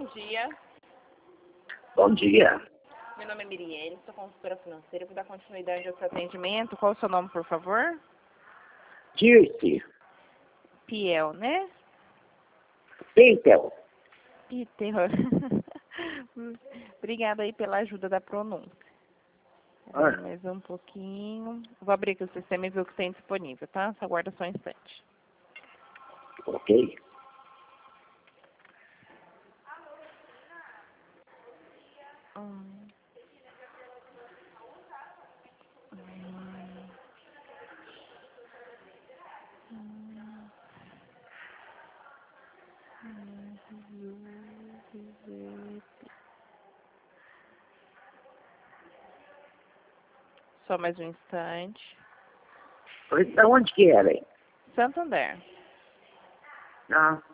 Bom dia. Bom dia. Meu nome é Mirielle, sou consultora financeira. Vou dar continuidade ao seu atendimento. Qual o seu nome, por favor? Dirce. Piel, né? Peitel. Pitel. Obrigada aí pela ajuda da pronúncia. Mais um pouquinho. Vou abrir aqui o sistema e ver o que tem disponível, tá? Só aguarda só um instante. Ok. Só mais um instante. Da onde que era, hein? Santander. Ah.